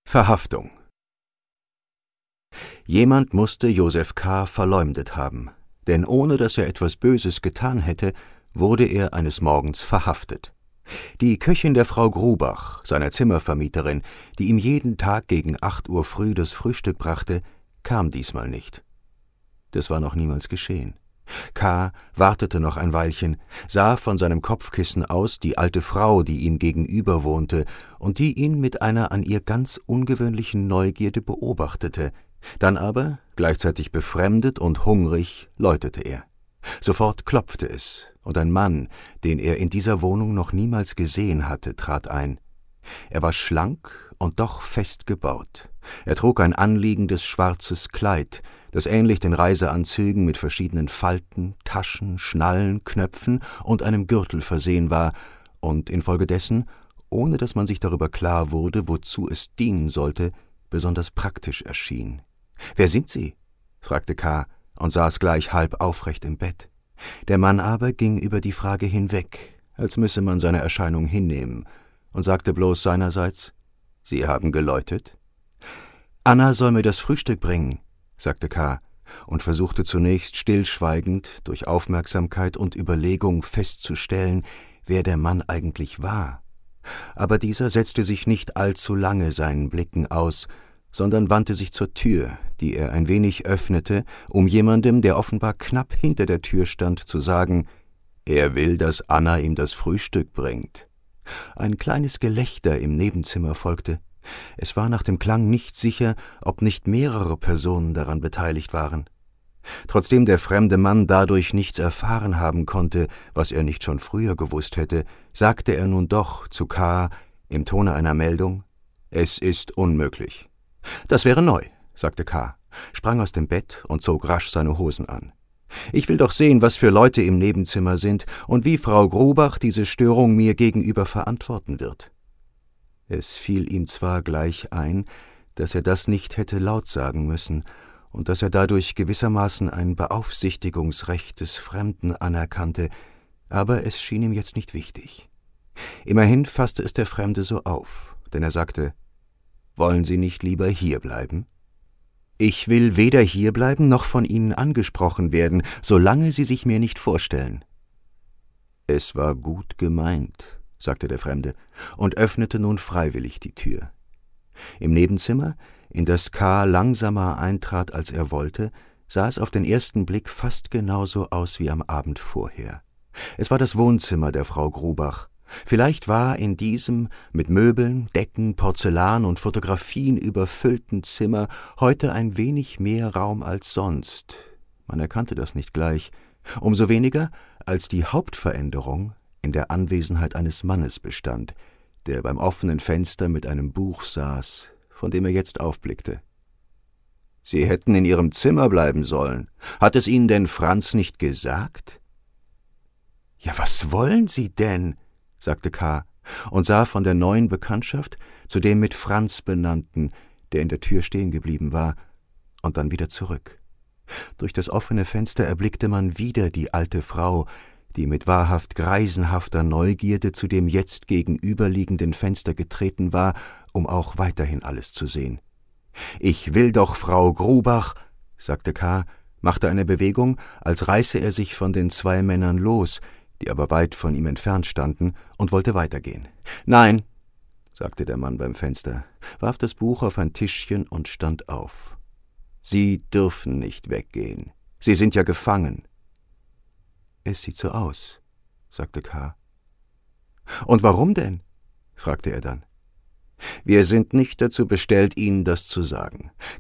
Verhaftung. Jemand musste Joseph K. verleumdet haben, denn ohne dass er etwas Böses getan hätte, wurde er eines Morgens verhaftet. Die Köchin der Frau Grubach, seiner Zimmervermieterin, die ihm jeden Tag gegen 8 Uhr früh das Frühstück brachte, kam diesmal nicht. Das war noch niemals geschehen. K. wartete noch ein Weilchen, sah von seinem Kopfkissen aus die alte Frau, die ihm gegenüber wohnte und die ihn mit einer an ihr ganz ungewöhnlichen Neugierde beobachtete. Dann aber, gleichzeitig befremdet und hungrig, läutete er. Sofort klopfte es, und ein Mann, den er in dieser Wohnung noch niemals gesehen hatte, trat ein. Er war schlank und doch fest gebaut. Er trug ein anliegendes schwarzes Kleid, das ähnlich den Reiseanzügen mit verschiedenen Falten, Taschen, Schnallen, Knöpfen und einem Gürtel versehen war und infolgedessen, ohne dass man sich darüber klar wurde, wozu es dienen sollte, besonders praktisch erschien. »Wer sind Sie?« fragte K. und saß gleich halb aufrecht im Bett. Der Mann aber ging über die Frage hinweg, als müsse man seine Erscheinung hinnehmen, und sagte bloß seinerseits: »Sie haben geläutet?« »Anna soll mir das Frühstück bringen«, sagte K. und versuchte zunächst stillschweigend durch Aufmerksamkeit und Überlegung festzustellen, wer der Mann eigentlich war. Aber dieser setzte sich nicht allzu lange seinen Blicken aus, sondern wandte sich zur Tür, die er ein wenig öffnete, um jemandem, der offenbar knapp hinter der Tür stand, zu sagen: »Er will, dass Anna ihm das Frühstück bringt.« Ein kleines Gelächter im Nebenzimmer folgte. Es war nach dem Klang nicht sicher, ob nicht mehrere Personen daran beteiligt waren. Trotzdem der fremde Mann dadurch nichts erfahren haben konnte, was er nicht schon früher gewusst hätte, sagte er nun doch zu K. im Tone einer Meldung: »Es ist unmöglich.« »Das wäre neu«, sagte K., sprang aus dem Bett und zog rasch seine Hosen an. »Ich will doch sehen, was für Leute im Nebenzimmer sind und wie Frau Grubach diese Störung mir gegenüber verantworten wird.« Es fiel ihm zwar gleich ein, dass er das nicht hätte laut sagen müssen und dass er dadurch gewissermaßen ein Beaufsichtigungsrecht des Fremden anerkannte, aber es schien ihm jetzt nicht wichtig. Immerhin fasste es der Fremde so auf, denn er sagte: »Wollen Sie nicht lieber hierbleiben?« »Ich will weder hierbleiben noch von Ihnen angesprochen werden, solange Sie sich mir nicht vorstellen.« »Es war gut gemeint«, sagte der Fremde und öffnete nun freiwillig die Tür. Im Nebenzimmer, in das K. langsamer eintrat, als er wollte, sah es auf den ersten Blick fast genauso aus wie am Abend vorher. Es war das Wohnzimmer der Frau Grubach. Vielleicht war in diesem mit Möbeln, Decken, Porzellan und Fotografien überfüllten Zimmer heute ein wenig mehr Raum als sonst. Man erkannte das nicht gleich, umso weniger, als die Hauptveränderung in der Anwesenheit eines Mannes bestand, der beim offenen Fenster mit einem Buch saß, von dem er jetzt aufblickte. »Sie hätten in Ihrem Zimmer bleiben sollen. Hat es Ihnen denn Franz nicht gesagt?« »Ja, was wollen Sie denn?«, sagte K. und sah von der neuen Bekanntschaft zu dem mit Franz benannten, der in der Tür stehen geblieben war, und dann wieder zurück. Durch das offene Fenster erblickte man wieder die alte Frau, die mit wahrhaft greisenhafter Neugierde zu dem jetzt gegenüberliegenden Fenster getreten war, um auch weiterhin alles zu sehen. »Ich will doch Frau Grubach«, sagte K., machte eine Bewegung, als reiße er sich von den 2 Männern los, die aber weit von ihm entfernt standen, und wollte weitergehen. »Nein«, sagte der Mann beim Fenster, warf das Buch auf ein Tischchen und stand auf. »Sie dürfen nicht weggehen. Sie sind ja gefangen.« »Es sieht so aus«, sagte K. »Und warum denn?« fragte er dann. »Wir sind nicht dazu bestellt, Ihnen das zu sagen.